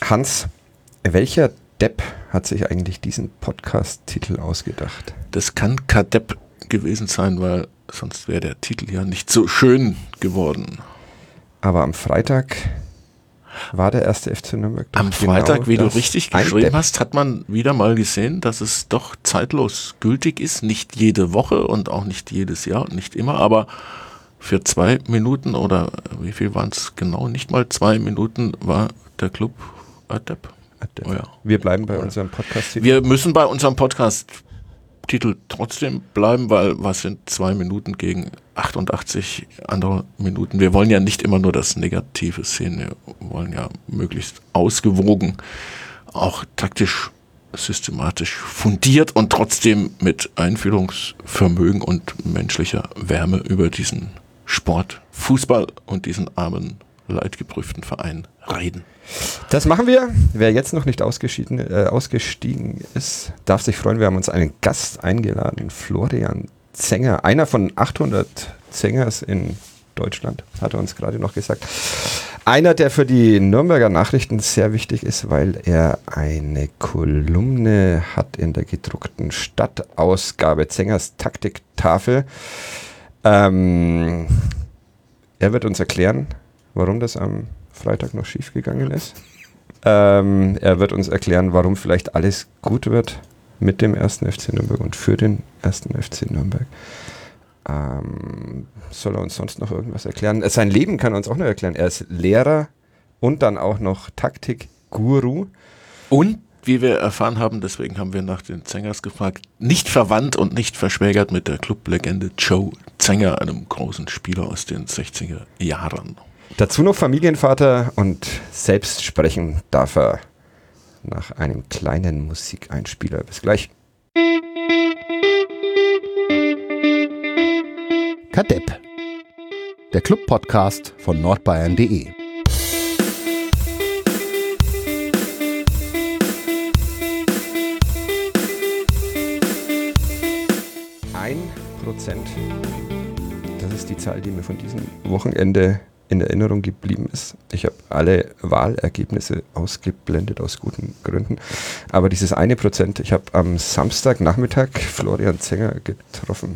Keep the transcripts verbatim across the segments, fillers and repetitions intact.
Hans, welcher Depp hat sich eigentlich diesen Podcast-Titel ausgedacht? Das kann Kadepp gewesen sein, weil sonst wäre der Titel ja nicht so schön geworden. Aber am Freitag war der erste F C Nürnberg. Am Freitag, genau, wie du richtig geschrieben hast, hat man wieder mal gesehen, dass es doch zeitlos gültig ist. Nicht jede Woche und auch nicht jedes Jahr und nicht immer, aber für zwei Minuten oder wie viel waren es genau? Nicht mal zwei Minuten war der Club Adepp. Oh ja. Wir bleiben bei unserem Podcast-Titel. Wir müssen bei unserem Podcast-Titel trotzdem bleiben, weil was sind zwei Minuten gegen achtundachtzig andere Minuten? Wir wollen ja nicht immer nur das Negative sehen, wir wollen ja möglichst ausgewogen, auch taktisch, systematisch fundiert und trotzdem mit Einfühlungsvermögen und menschlicher Wärme über diesen Sport, Fußball und diesen armen, leidgeprüften Verein reden. Das machen wir. Wer jetzt noch nicht ausgestiegen, äh, ausgestiegen ist, darf sich freuen. Wir haben uns einen Gast eingeladen, Florian Zenger, einer von achthundert Zengers in Deutschland, hat er uns gerade noch gesagt. Einer, der für die Nürnberger Nachrichten sehr wichtig ist, weil er eine Kolumne hat in der gedruckten Stadtausgabe, Zengers Taktiktafel. Ähm, er wird uns erklären, warum das am Freitag noch schief gegangen ist. Ähm, er wird uns erklären, warum vielleicht alles gut wird mit dem ersten F C Nürnberg und für den ersten F C Nürnberg. Ähm, soll er uns sonst noch irgendwas erklären? Sein Leben kann er uns auch noch erklären. Er ist Lehrer und dann auch noch Taktikguru. Und, wie wir erfahren haben, deswegen haben wir nach den Zengers gefragt, nicht verwandt und nicht verschwägert mit der Clublegende Joe Zenger, einem großen Spieler aus den sechziger Jahren. Dazu noch Familienvater und selbst sprechen darf er nach einem kleinen Musikeinspieler. Bis gleich. Kadepp, der Club-Podcast von nordbayern punkt de. Ein Prozent. Das ist die Zahl, die mir von diesem Wochenende in Erinnerung geblieben ist. Ich habe alle Wahlergebnisse ausgeblendet aus guten Gründen. Aber dieses eine Prozent, ich habe am Samstagnachmittag Florian Zenger getroffen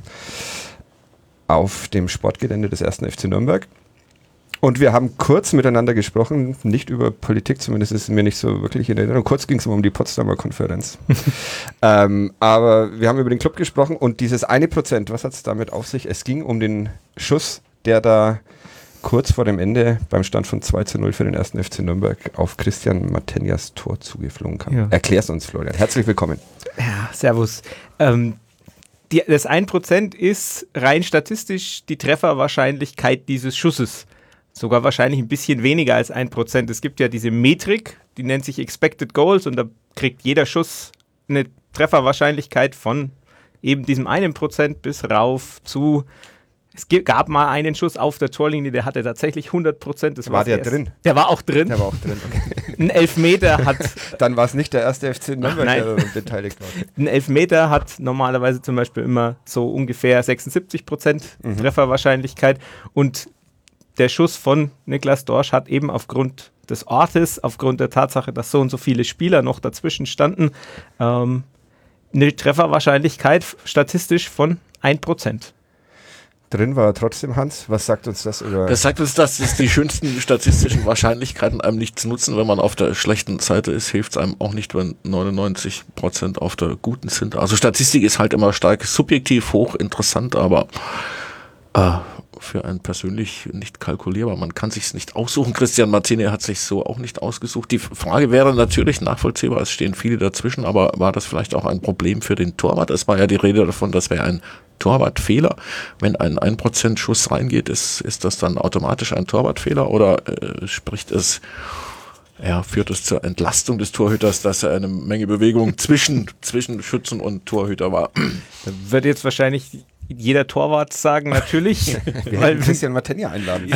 auf dem Sportgelände des ersten F C Nürnberg. Und wir haben kurz miteinander gesprochen, nicht über Politik, zumindest ist es mir nicht so wirklich in Erinnerung. Kurz ging es um die Potsdamer Konferenz. ähm, aber wir haben über den Club gesprochen und dieses eine Prozent, was hat es damit auf sich? Es ging um den Schuss, der da kurz vor dem Ende beim Stand von zwei zu null für den ersten F C Nürnberg auf Christian Matenjas Tor zugeflogen kam. Ja. Erklär's uns, Florian. Herzlich willkommen. Ja, servus. Ähm, die, das ein Prozent ist rein statistisch die Trefferwahrscheinlichkeit dieses Schusses. Sogar wahrscheinlich ein bisschen weniger als ein Prozent. Es gibt ja diese Metrik, die nennt sich Expected Goals und da kriegt jeder Schuss eine Trefferwahrscheinlichkeit von eben diesem einen Prozent bis rauf zu. Es gab mal einen Schuss auf der Torlinie, der hatte tatsächlich hundert Prozent. Das war der drin? Der war auch drin. Der war auch drin, okay. Ein Elfmeter hat... Dann war es nicht der erste F C Nürnberg, Ach, der beteiligt war. Ein Elfmeter hat normalerweise zum Beispiel immer so ungefähr sechsundsiebzig Prozent mhm. Trefferwahrscheinlichkeit und der Schuss von Niklas Dorsch hat eben aufgrund des Ortes, aufgrund der Tatsache, dass so und so viele Spieler noch dazwischen standen, ähm, eine Trefferwahrscheinlichkeit statistisch von ein Prozent. Drin war er trotzdem, Hans. Was sagt uns das über... Das sagt uns, dass es die schönsten statistischen Wahrscheinlichkeiten einem nichts nutzen. Wenn man auf der schlechten Seite ist, hilft es einem auch nicht, wenn neunundneunzig Prozent auf der guten sind. Also Statistik ist halt immer stark subjektiv, hoch interessant, aber äh, für einen persönlich nicht kalkulierbar. Man kann sich's nicht aussuchen. Christian Martini hat sich so auch nicht ausgesucht. Die Frage wäre natürlich nachvollziehbar, es stehen viele dazwischen, aber war das vielleicht auch ein Problem für den Torwart? Es war ja die Rede davon, das wäre ein Torwartfehler. Wenn ein ein Prozent Schuss reingeht, ist, ist das dann automatisch ein Torwartfehler oder äh, spricht es, ja, führt es zur Entlastung des Torhüters, dass er eine Menge Bewegung zwischen, zwischen Schützen und Torhüter war? Da wird jetzt wahrscheinlich jeder Torwart sagen, natürlich. Wir weil Christian Martini einladen.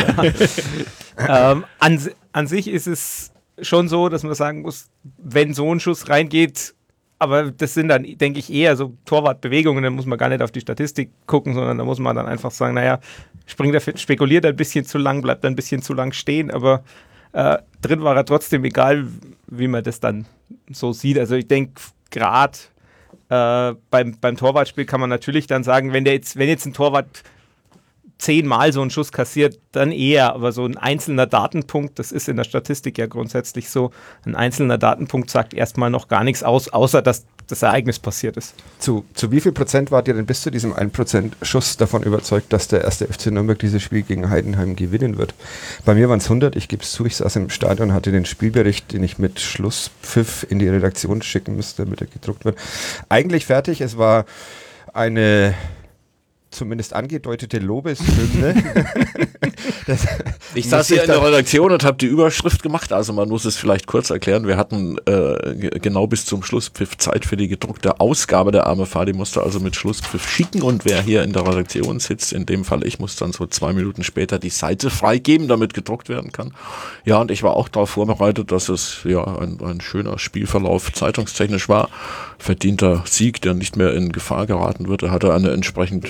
Ja. ähm, an, an sich ist es schon so, dass man sagen muss, wenn so ein Schuss reingeht, aber das sind dann, denke ich, eher so Torwartbewegungen, dann muss man gar nicht auf die Statistik gucken, sondern da muss man dann einfach sagen, naja, springt er, spekuliert ein bisschen zu lang, bleibt ein bisschen zu lang stehen, aber Äh, drin war er trotzdem, egal wie man das dann so sieht. Also ich denke, gerade äh, beim, beim Torwartspiel kann man natürlich dann sagen, wenn der jetzt, wenn jetzt ein Torwart zehnmal so einen Schuss kassiert, dann eher, aber so ein einzelner Datenpunkt, das ist in der Statistik ja grundsätzlich so, ein einzelner Datenpunkt sagt erstmal noch gar nichts aus, außer dass das Ereignis passiert ist. Zu, zu wie viel Prozent wart ihr denn bis zu diesem ein Prozent Schuss davon überzeugt, dass der erste F C Nürnberg dieses Spiel gegen Heidenheim gewinnen wird? Bei mir waren es hundert, ich gebe es zu, ich saß im Stadion, hatte den Spielbericht, den ich mit Schlusspfiff in die Redaktion schicken müsste, damit er gedruckt wird. Eigentlich fertig, es war eine zumindest angedeutete Lobeshymne. Das ich saß hier in der Redaktion und habe die Überschrift gemacht, also man muss es vielleicht kurz erklären, wir hatten äh, g- genau bis zum Schlusspfiff Zeit für die gedruckte Ausgabe. Der arme Fadi musste also mit Schlusspfiff schicken und wer hier in der Redaktion sitzt, in dem Fall ich, muss dann so zwei Minuten später die Seite freigeben, damit gedruckt werden kann. Ja, und ich war auch darauf vorbereitet, dass es ja ein, ein schöner Spielverlauf zeitungstechnisch war. Verdienter Sieg, der nicht mehr in Gefahr geraten wird. Er hatte eine entsprechend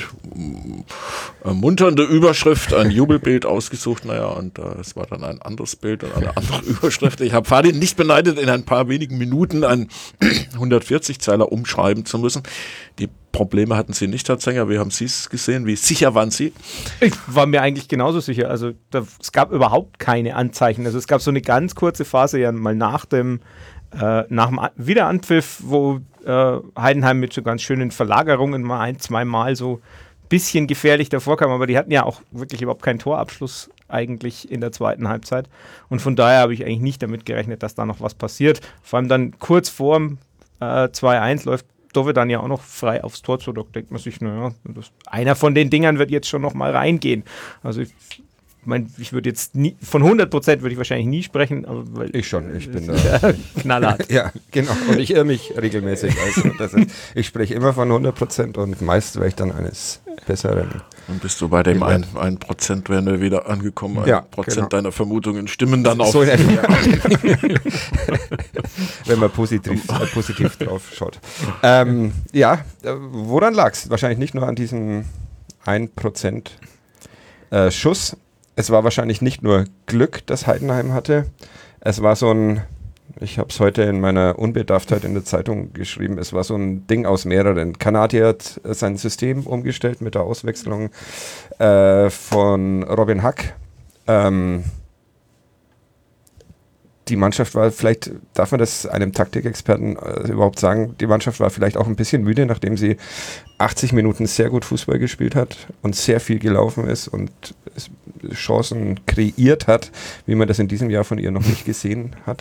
ermunternde Überschrift, ein Jubelbild ausgesucht, naja, und äh, es war dann ein anderes Bild und eine andere Überschrift. Ich habe Fadi nicht beneidet, in ein paar wenigen Minuten einen hundertvierzig Zeiler umschreiben zu müssen. Die Probleme hatten Sie nicht, Herr Zenger, wie haben Sie es gesehen? Wie sicher waren Sie? Ich war mir eigentlich genauso sicher, also da, es gab überhaupt keine Anzeichen, also es gab so eine ganz kurze Phase ja mal nach dem äh, nach dem Wiederanpfiff, wo äh, Heidenheim mit so ganz schönen Verlagerungen mal ein, zwei Mal so bisschen gefährlich davor kam, aber die hatten ja auch wirklich überhaupt keinen Torabschluss eigentlich in der zweiten Halbzeit und von daher habe ich eigentlich nicht damit gerechnet, dass da noch was passiert. Vor allem dann kurz vorm äh, zwei eins läuft Dove dann ja auch noch frei aufs Tor zu, da denkt man sich, naja, das, einer von den Dingern wird jetzt schon noch mal reingehen. Also ich meine, ich würde jetzt nie, von hundert Prozent würde ich wahrscheinlich nie sprechen. Aber weil ich schon, ich bin da. knallhart. Ja, genau. Und ich irre mich regelmäßig. Also das ist, ich spreche immer von hundert Prozent und meist wäre ich dann eines Besseren. Dann bist du bei dem ein, ein Prozent wären wir wieder angekommen. Ein ja, Prozent genau. deiner Vermutungen stimmen dann auch. So in etwa. Wenn man positiv, äh, positiv drauf schaut. Ähm, ja, äh, woran lag es? Wahrscheinlich nicht nur an diesem ein Prozent äh, Schuss. Es war wahrscheinlich nicht nur Glück, das Heidenheim hatte. Es war so ein, ich habe es heute in meiner Unbedarftheit in der Zeitung geschrieben, es war so ein Ding aus mehreren. Kanadier hat äh, sein System umgestellt mit der Auswechslung äh, von Robin Hack. Ähm, die Mannschaft war vielleicht, darf man das einem Taktikexperten äh, überhaupt sagen, die Mannschaft war vielleicht auch ein bisschen müde, nachdem sie achtzig Minuten sehr gut Fußball gespielt hat und sehr viel gelaufen ist und es, Chancen kreiert hat, wie man das in diesem Jahr von ihr noch nicht gesehen hat.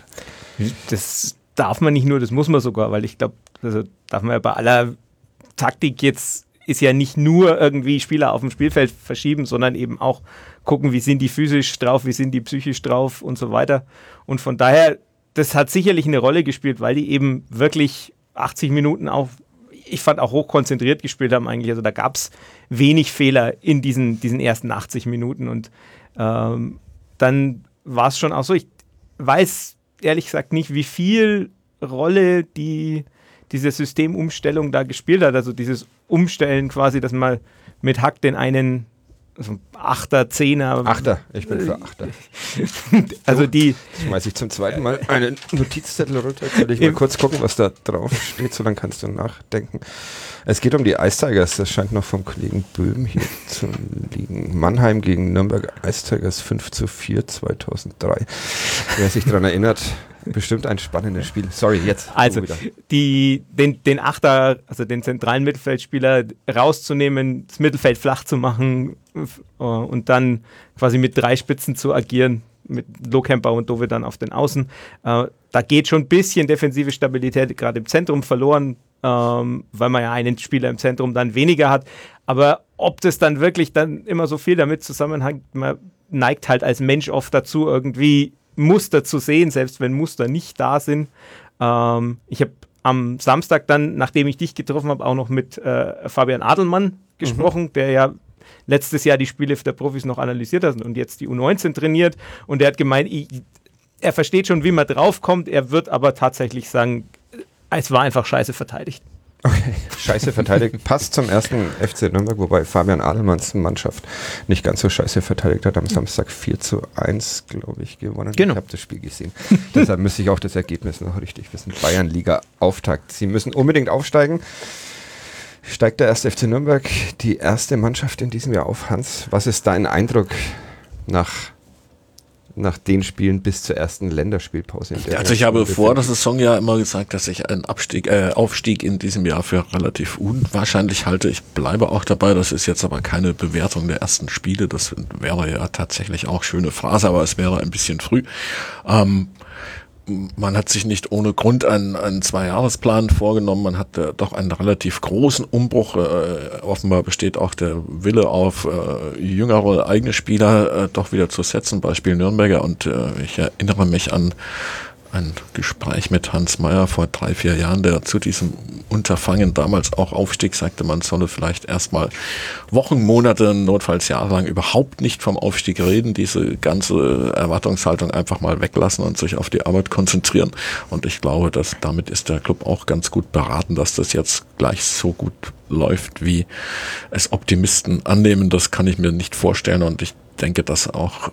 Das darf man nicht nur, das muss man sogar, weil ich glaube, also darf man ja bei aller Taktik jetzt, ist ja nicht nur irgendwie Spieler auf dem Spielfeld verschieben, sondern eben auch gucken, wie sind die physisch drauf, wie sind die psychisch drauf und so weiter. Und von daher, das hat sicherlich eine Rolle gespielt, weil die eben wirklich achtzig Minuten auch, ich fand auch hochkonzentriert gespielt haben eigentlich. Also da gab es wenig Fehler in diesen, diesen ersten achtzig Minuten. Und ähm, dann war es schon auch so, ich weiß ehrlich gesagt nicht, wie viel Rolle die, diese Systemumstellung da gespielt hat. Also dieses Umstellen quasi, dass man mit Hack den einen also Achter, Zehner. Achter, ich bin für Achter. Also die. Schmeiß ich zum zweiten Mal einen Notizzettel runter. Jetzt will ich mal kurz gucken, was da drauf steht, so dann kannst du nachdenken. Es geht um die Ice Tigers, das scheint noch vom Kollegen Böhm hier zu liegen. Mannheim gegen Nürnberg Ice Tigers fünf zu vier zweitausenddrei. Wer sich daran erinnert, bestimmt ein spannendes Spiel. Sorry, jetzt. Also die, den, den Achter, also den zentralen Mittelfeldspieler rauszunehmen, das Mittelfeld flach zu machen uh, und dann quasi mit drei Spitzen zu agieren, mit Lohkemper und Dove dann auf den Außen. Uh, da geht schon ein bisschen defensive Stabilität gerade im Zentrum verloren, um, weil man ja einen Spieler im Zentrum dann weniger hat. Aber ob das dann wirklich dann immer so viel damit zusammenhängt, man neigt halt als Mensch oft dazu, irgendwie Muster zu sehen, selbst wenn Muster nicht da sind. Ähm, ich habe am Samstag dann, nachdem ich dich getroffen habe, auch noch mit äh, Fabian Adelmann gesprochen, mhm. der ja letztes Jahr die Spiele der Profis noch analysiert hat und jetzt die U neunzehn trainiert. Und der hat gemeint, ich, er versteht schon, wie man draufkommt, er wird aber tatsächlich sagen, es war einfach scheiße verteidigt. Okay, scheiße verteidigt. Passt zum ersten F C Nürnberg, wobei Fabian Adelmanns Mannschaft nicht ganz so scheiße verteidigt hat. Am Samstag vier zu eins, glaube ich, gewonnen. Genau. Ich habe das Spiel gesehen. Deshalb müsste ich auch das Ergebnis noch richtig wissen. Bayernliga-Auftakt. Sie müssen unbedingt aufsteigen. Steigt der erste F C Nürnberg, die erste Mannschaft in diesem Jahr auf. Hans, was ist dein Eindruck nach, nach den Spielen bis zur ersten Länderspielpause? In der Also ich habe vor der Saison ja immer gesagt, dass ich einen Abstieg, äh, Aufstieg in diesem Jahr für relativ unwahrscheinlich halte. Ich bleibe auch dabei, das ist jetzt aber keine Bewertung der ersten Spiele. Das wäre ja tatsächlich auch schöne Phrase, aber es wäre ein bisschen früh. Ähm, Man hat sich nicht ohne Grund einen, einen Zwei-Jahres-Plan vorgenommen. Man hat äh, doch einen relativ großen Umbruch. Äh, offenbar besteht auch der Wille auf äh, jüngere eigene Spieler äh, doch wieder zu setzen, Beispiel Nürnberger. Und äh, ich erinnere mich an ein Gespräch mit Hans Meyer vor drei, vier Jahren, der zu diesem Unterfangen damals auch Aufstieg sagte, man solle vielleicht erstmal Wochen, Monate, notfalls jahrelang überhaupt nicht vom Aufstieg reden, diese ganze Erwartungshaltung einfach mal weglassen und sich auf die Arbeit konzentrieren. Und ich glaube, dass damit ist der Club auch ganz gut beraten, dass das jetzt gleich so gut läuft, wie es Optimisten annehmen. Das kann ich mir nicht vorstellen und ich denke, dass auch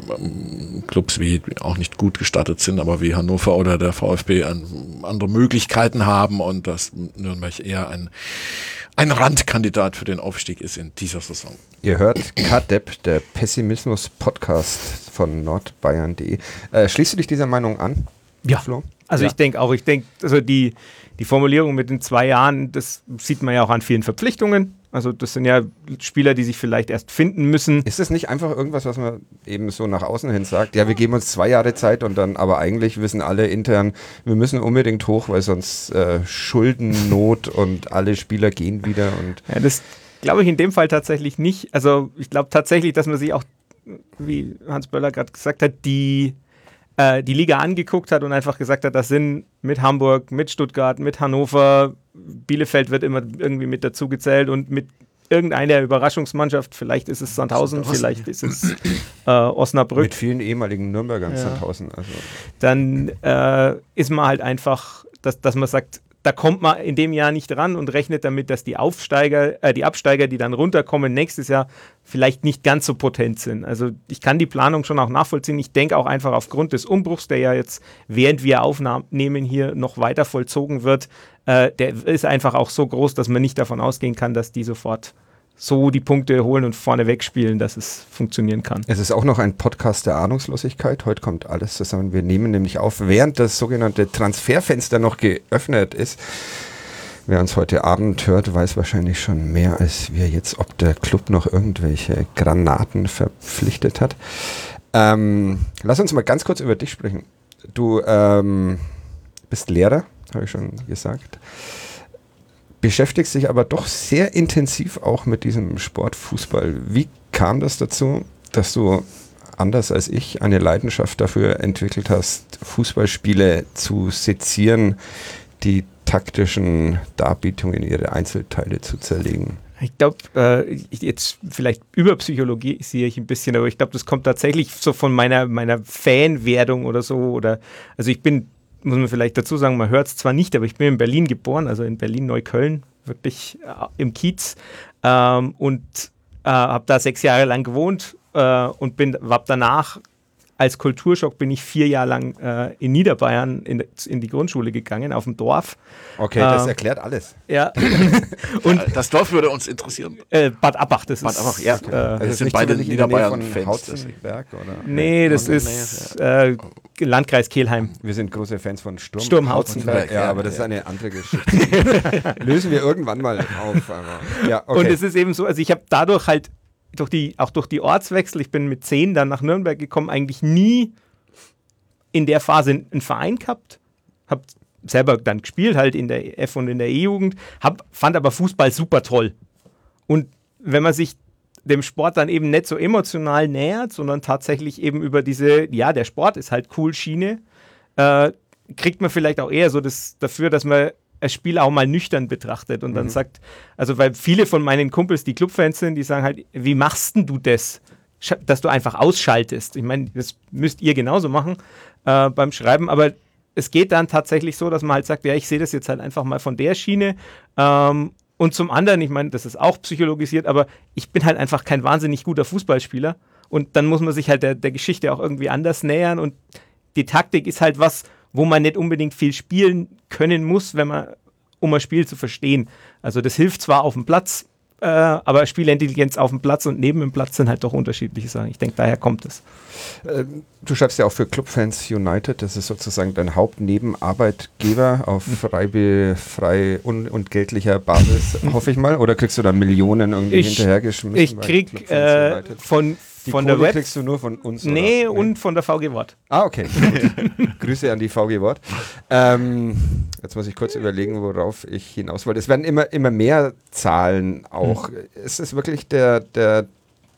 äh, Clubs wie auch nicht gut gestattet sind, aber wie Hannover oder der VfB an, andere Möglichkeiten haben und dass Nürnberg eher ein, ein Randkandidat für den Aufstieg ist in dieser Saison. Ihr hört K D E P, der Pessimismus-Podcast von nordbayern punkt de. Äh, schließt du dich dieser Meinung an? Ja, Flo? also Ja. ich denke auch, ich denke, also die, die Formulierung mit den zwei Jahren, das sieht man ja auch an vielen Verpflichtungen. Also das sind ja Spieler, die sich vielleicht erst finden müssen. Ist das nicht einfach irgendwas, was man eben so nach außen hin sagt? Ja, wir geben uns zwei Jahre Zeit und dann, aber eigentlich wissen alle intern, wir müssen unbedingt hoch, weil sonst äh, Schuldennot und alle Spieler gehen wieder. Und Ja, das glaube ich in dem Fall tatsächlich nicht. Also ich glaube tatsächlich, dass man sich auch, wie Hans Böller gerade gesagt hat, die, äh, die Liga angeguckt hat und einfach gesagt hat, das sind mit Hamburg, mit Stuttgart, mit Hannover, Bielefeld wird immer irgendwie mit dazu gezählt und mit irgendeiner Überraschungsmannschaft, vielleicht ist es Sandhausen, vielleicht ist es äh, Osnabrück. mit vielen ehemaligen Nürnbergern Ja. Sandhausen. Also. Dann äh, ist man halt einfach, dass, dass man sagt, da kommt man in dem Jahr nicht ran und rechnet damit, dass die Aufsteiger, äh, die Absteiger, die dann runterkommen, nächstes Jahr vielleicht nicht ganz so potent sind. Also ich kann die Planung schon auch nachvollziehen. Ich denke auch einfach aufgrund des Umbruchs, der ja jetzt, während wir aufnehmen, hier noch weiter vollzogen wird, äh, der ist einfach auch so groß, dass man nicht davon ausgehen kann, dass die sofort so die Punkte holen und vorne wegspielen, dass es funktionieren kann. Es ist auch noch ein Podcast der Ahnungslosigkeit. Heute kommt alles zusammen. Wir nehmen nämlich auf, während das sogenannte Transferfenster noch geöffnet ist. Wer uns heute Abend hört, weiß wahrscheinlich schon mehr als wir jetzt, ob der Club noch irgendwelche Granaten verpflichtet hat. Ähm, lass uns mal ganz kurz über dich sprechen. Du ähm, bist Lehrer, habe ich schon gesagt. Beschäftigst dich aber doch sehr intensiv auch mit diesem Sport Fußball. Wie kam das dazu, dass du, anders als ich, eine Leidenschaft dafür entwickelt hast, Fußballspiele zu sezieren, die taktischen Darbietungen in ihre Einzelteile zu zerlegen? Ich glaube, äh, jetzt vielleicht Überpsychologie sehe ich ein bisschen, aber ich glaube, das kommt tatsächlich so von meiner, meiner Fanwerdung oder so. Oder, also ich bin, muss man vielleicht dazu sagen, man hört es zwar nicht, aber ich bin in Berlin geboren, also in Berlin-Neukölln, wirklich äh, im Kiez. Ähm, und äh, habe da sechs Jahre lang gewohnt äh, und bin, habe danach als Kulturschock bin ich vier Jahre lang äh, in Niederbayern in, in die Grundschule gegangen, auf dem Dorf. Okay, das Ähm, erklärt alles. Ja. Und Das Dorf würde uns interessieren. äh, Bad Abbach, das Bad ist. Abbach, ja. Äh, Also wir ist sind nicht beide zufällig in der Nähe Niederbayern-Fans, von Hauzenberg, oder? Nee, das Nee, ist äh, Landkreis Kelheim. Wir sind große Fans von Sturm, Sturm Hauzenberg. Ja, ja, aber das ist ja. eine andere Geschichte. Lösen wir irgendwann mal auf. Aber, ja, okay. Und es ist eben so, also ich habe dadurch halt, durch die, auch durch die Ortswechsel, ich bin mit zehn dann nach Nürnberg gekommen, eigentlich nie in der Phase einen Verein gehabt. Hab selber dann gespielt, halt in der F- und in der E-Jugend, hab, fand aber Fußball super toll. Und wenn man sich dem Sport dann eben nicht so emotional nähert, sondern tatsächlich eben über diese, ja, der Sport ist halt cool Schiene, äh, kriegt man vielleicht auch eher so das dafür, dass man das Spiel auch mal nüchtern betrachtet und dann Mhm. sagt, also weil viele von meinen Kumpels, die Clubfans sind, die sagen halt, wie machst denn du das? Dass du einfach ausschaltest. Ich meine, das müsst ihr genauso machen äh, beim Schreiben, aber es geht dann tatsächlich so, dass man halt sagt, ja, ich sehe das jetzt halt einfach mal von der Schiene. Ähm, und zum anderen, ich meine, das ist auch psychologisiert, aber ich bin halt einfach kein wahnsinnig guter Fußballspieler. Und dann muss man sich halt der, der Geschichte auch irgendwie anders nähern. Und die Taktik ist halt was, wo man nicht unbedingt viel spielen können muss, wenn man, um ein Spiel zu verstehen. Also das hilft zwar auf dem Platz, äh, aber Spielintelligenz auf dem Platz und neben dem Platz sind halt doch unterschiedliche Sachen. Ich denke, daher kommt es. Äh, du schreibst ja auch für Clubfans United, das ist sozusagen dein Hauptnebenarbeitgeber auf frei, frei un, und geldlicher Basis, hoffe ich mal. Oder kriegst du da Millionen irgendwie ich, hinterhergeschmissen? Ich krieg äh, von Die von Kohle der Web kriegst du nur von uns? Nee, oder? und von der V G Wort. Ah, okay. Grüße an die V G Wort. Ähm, jetzt muss ich kurz überlegen, worauf ich hinaus wollte. Es werden immer, immer mehr Zahlen auch. Hm. Ist es wirklich der, der,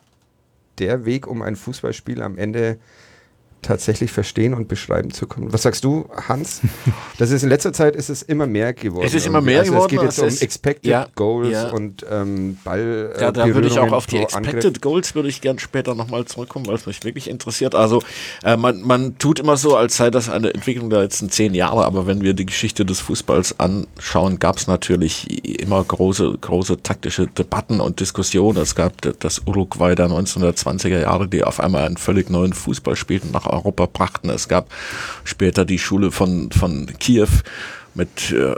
der Weg, um ein Fußballspiel am Ende tatsächlich verstehen und beschreiben zu können? Was sagst du, Hans? Das ist in letzter Zeit ist es immer mehr geworden. Es ist immer mehr also geworden. Es geht jetzt um ist, Expected ja, Goals ja. und ähm, Ball. Ja, da würde ich auch auf die Expected Expected Goals würde ich gern später nochmal zurückkommen, weil es mich wirklich interessiert. Also äh, man, man tut immer so, als sei das eine Entwicklung der letzten zehn Jahre, aber wenn wir die Geschichte des Fußballs anschauen, gab es natürlich immer große, große taktische Debatten und Diskussionen. Es gab das Uruguay der neunzehnhundertzwanziger Jahre, die auf einmal einen völlig neuen Fußball spielten, nach Europa brachten. Es gab später die Schule von, von Kiew mit äh,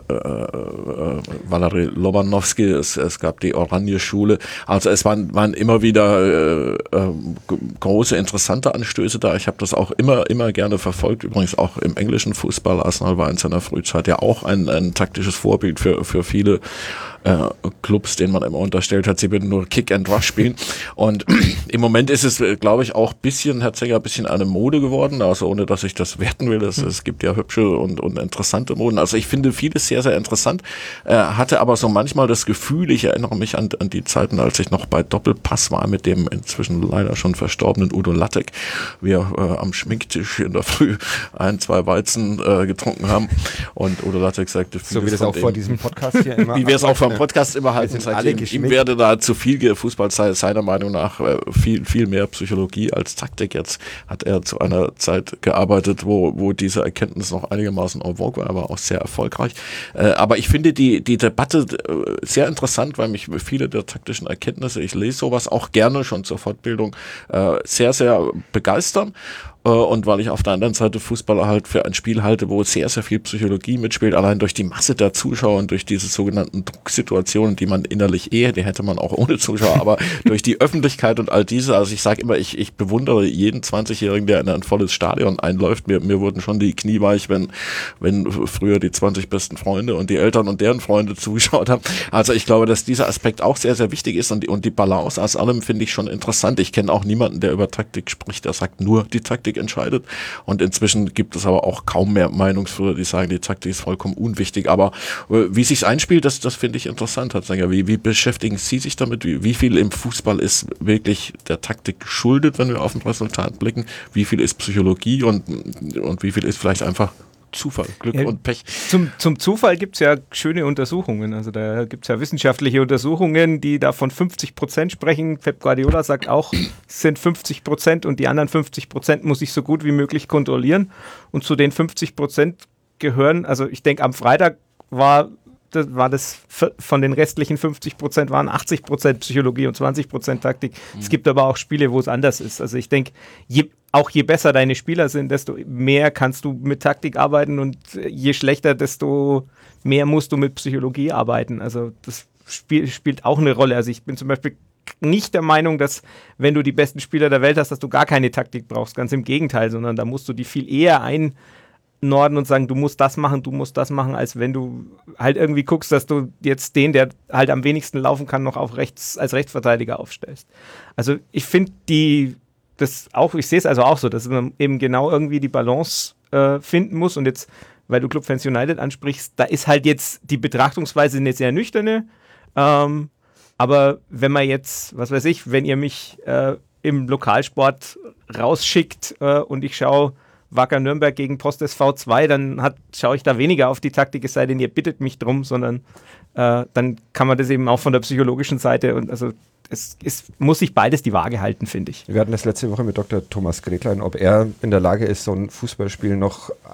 äh, Valery Lobanovsky, es, es gab die Oranje-Schule. Also es waren, waren immer wieder äh, äh, große, interessante Anstöße da. Ich habe das auch immer, immer gerne verfolgt. Übrigens auch im englischen Fußball. Arsenal war in seiner Frühzeit ja auch ein, ein taktisches Vorbild für, für viele äh, Clubs, denen man immer unterstellt hat, sie würden nur Kick and Rush spielen. Und im Moment ist es, glaube ich, auch ein bisschen, Herr Zenger, ein bisschen eine Mode geworden. Also ohne, dass ich das werten will. Das, es gibt ja hübsche und, und interessante Moden. Also ich finde vieles sehr, sehr interessant. Äh, hatte aber so manchmal das Gefühl, ich erinnere mich an, an die Zeiten, als ich noch bei Doppelpass war mit dem inzwischen leider schon verstorbenen Udo Lattek. Wir äh, am Schminktisch in der Früh ein, zwei Weizen äh, getrunken haben und Udo Lattek sagte, so wie das auch vor diesem Podcast hier immer. Wie wir es auch vom Podcast immer halten, seitdem ihm werde da zu viel Fußball sei seiner Meinung nach äh, viel, viel mehr Psychologie als Taktik. Jetzt hat er zu einer Zeit gearbeitet, wo, wo diese Erkenntnis noch einigermaßen en vogue war, aber auch sehr erfolgreich. Äh, aber ich finde die, die Debatte äh, sehr interessant, weil mich viele der taktischen Erkenntnisse, ich lese sowas auch gerne schon zur Fortbildung, äh, sehr, sehr begeistern. Und weil ich auf der anderen Seite Fußballer halt für ein Spiel halte, wo sehr, sehr viel Psychologie mitspielt, allein durch die Masse der Zuschauer und durch diese sogenannten Drucksituationen, die man innerlich eher, die hätte man auch ohne Zuschauer, aber durch die Öffentlichkeit und all diese, also ich sage immer, ich, ich bewundere jeden zwanzigjährigen, der in ein volles Stadion einläuft. Mir, mir wurden schon die Knie weich, wenn, wenn früher die zwanzig besten Freunde und die Eltern und deren Freunde zugeschaut haben. Also ich glaube, dass dieser Aspekt auch sehr, sehr wichtig ist und die, und die Balance aus allem finde ich schon interessant. Ich kenne auch niemanden, der über Taktik spricht, der sagt nur die Taktik entscheidet. Und inzwischen gibt es aber auch kaum mehr Meinungsführer, die sagen, die Taktik ist vollkommen unwichtig. Aber äh, wie sich's einspielt, das, das finde ich interessant, Herr Zenger. Wie, wie beschäftigen Sie sich damit? Wie, wie viel im Fußball ist wirklich der Taktik geschuldet, wenn wir auf ein Resultat blicken? Wie viel ist Psychologie und, und wie viel ist vielleicht einfach Zufall, Glück ja, und Pech? Zum, zum Zufall gibt es ja schöne Untersuchungen. Also da gibt es ja wissenschaftliche Untersuchungen, die da von fünfzig Prozent sprechen. Pep Guardiola sagt auch, es sind fünfzig Prozent und die anderen fünfzig Prozent muss ich so gut wie möglich kontrollieren. Und zu den fünfzig Prozent gehören, also ich denke, am Freitag war das, war das von den restlichen fünfzig Prozent waren achtzig Prozent Psychologie und zwanzig Prozent Taktik. Mhm. Es gibt aber auch Spiele, wo es anders ist. Also ich denke, je, auch je besser deine Spieler sind, desto mehr kannst du mit Taktik arbeiten und je schlechter, desto mehr musst du mit Psychologie arbeiten. Also das Spiel, spielt auch eine Rolle. Also ich bin zum Beispiel nicht der Meinung, dass wenn du die besten Spieler der Welt hast, dass du gar keine Taktik brauchst. Ganz im Gegenteil, sondern da musst du die viel eher ein Norden und sagen, du musst das machen, du musst das machen, als wenn du halt irgendwie guckst, dass du jetzt den, der halt am wenigsten laufen kann, noch auf rechts als Rechtsverteidiger aufstellst. Also ich finde die, das auch, ich sehe es also auch so, dass man eben genau irgendwie die Balance äh, finden muss und jetzt, weil du Clubfans United ansprichst, da ist halt jetzt die Betrachtungsweise eine sehr nüchterne, ähm, aber wenn man jetzt, was weiß ich, wenn ihr mich äh, im Lokalsport rausschickt äh, und ich schaue Wacker Nürnberg gegen Post S V zwei, dann hat, schaue ich da weniger auf die Taktik, es sei denn, ihr bittet mich drum, sondern äh, dann kann man das eben auch von der psychologischen Seite und also es, es muss sich beides die Waage halten, finde ich. Wir hatten das letzte Woche mit Doktor Thomas Gretlein, ob er in der Lage ist, so ein Fußballspiel noch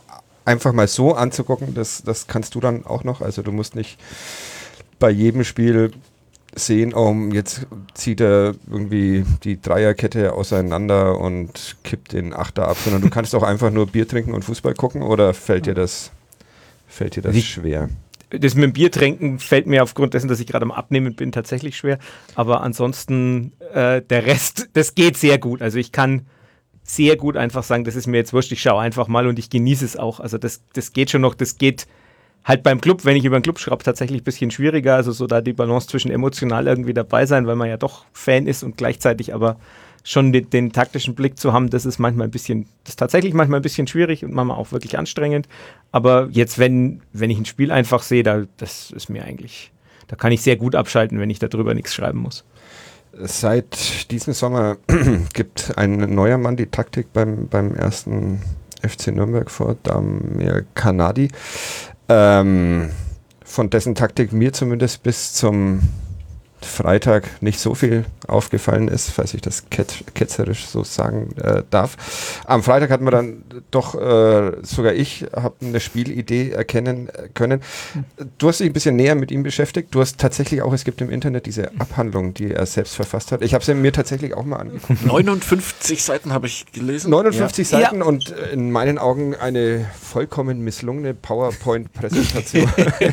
einfach mal so anzugucken, das, das kannst du dann auch noch. Also du musst nicht bei jedem Spiel sehen, oh, jetzt zieht er irgendwie die Dreierkette auseinander und kippt den Achter ab, sondern du kannst auch einfach nur Bier trinken und Fußball gucken, oder fällt dir das, fällt dir das Wie, schwer? Das mit dem Bier trinken fällt mir aufgrund dessen, dass ich gerade am Abnehmen bin, tatsächlich schwer, aber ansonsten äh, der Rest, das geht sehr gut. Also ich kann sehr gut einfach sagen, das ist mir jetzt wurscht, ich schaue einfach mal und ich genieße es auch. Also das, das geht schon noch, das geht halt beim Club, wenn ich über den Club schraube, tatsächlich ein bisschen schwieriger, also so da die Balance zwischen emotional irgendwie dabei sein, weil man ja doch Fan ist und gleichzeitig aber schon den, den taktischen Blick zu haben, das ist manchmal ein bisschen, das ist tatsächlich manchmal ein bisschen schwierig und manchmal auch wirklich anstrengend, aber jetzt, wenn, wenn ich ein Spiel einfach sehe, da, das ist mir eigentlich, da kann ich sehr gut abschalten, wenn ich darüber nichts schreiben muss. Seit diesem Sommer gibt ein neuer Mann die Taktik beim, beim ersten F C Nürnberg vor, Damir Kanadi. Ähm, von dessen Taktik mir zumindest bis zum Freitag nicht so viel aufgefallen ist, falls ich das ketz- ketzerisch so sagen äh, darf. Am Freitag hatten wir dann doch, äh, sogar ich, habe eine Spielidee erkennen können. Du hast dich ein bisschen näher mit ihm beschäftigt. Du hast tatsächlich auch, es gibt im Internet diese Abhandlung, die er selbst verfasst hat. Ich habe sie mir tatsächlich auch mal angeguckt. neunundfünfzig Seiten habe ich gelesen. neunundfünfzig Ja. Seiten und in meinen Augen eine vollkommen misslungene PowerPoint-Präsentation,